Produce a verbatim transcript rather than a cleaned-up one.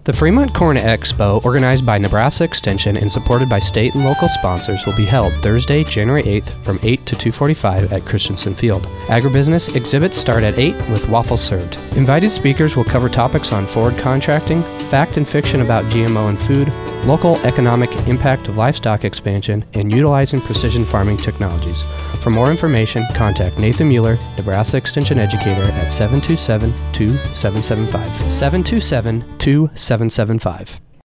The Fremont Corn Expo, organized by Nebraska Extension and supported by state and local sponsors, will be held Thursday, January eighth from eight to two forty-five at Christensen Field. Agribusiness exhibits start at eight with waffles served. Invited speakers will cover topics on forward contracting, fact and fiction about G M O and food, local economic impact of livestock expansion, and utilizing precision farming technologies. For more information, contact Nathan Mueller, Nebraska Extension Educator at seven two seven, two seven seven five. seven two seven, two seven seven five.